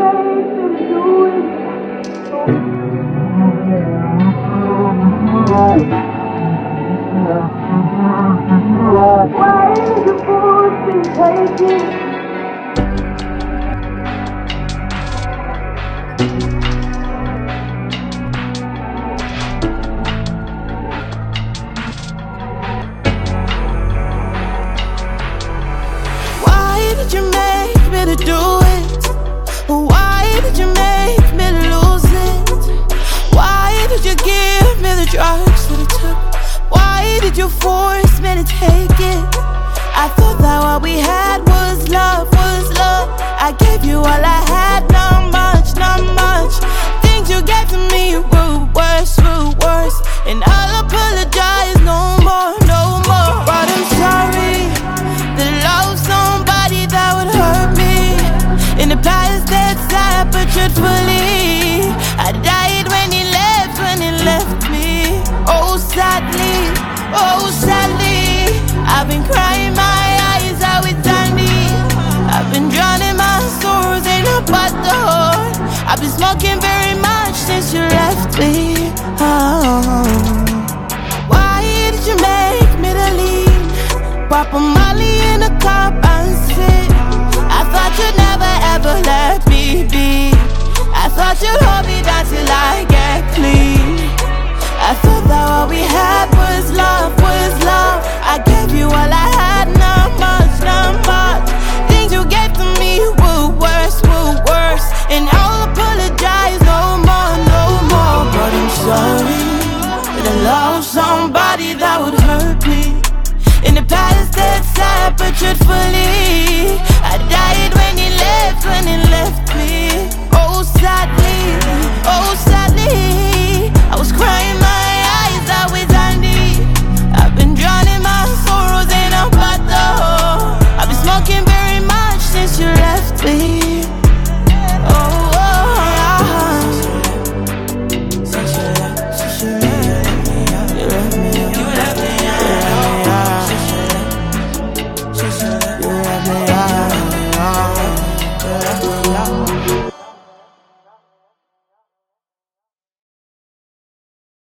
Why did you force me to take it? Why did you make me to do it? Why did you make me to lose it? Why did you give me the drugs that it took? Why did you force me to take it? I thought that what we had was love, was love. I gave you all I had, not much, not much. Things you gave to me were worse, and I'll apologize no more, no more. But I'm sorry that I loved somebody that would hurt me. In the past that's sad, but truthfully I died when he left me. Oh sadly, I've been crying my eyes out with Dandy. I've been drowning my sorrows in a bottle. I've been smoking very much since you left me. Oh. Why did you make me to leave? Papa,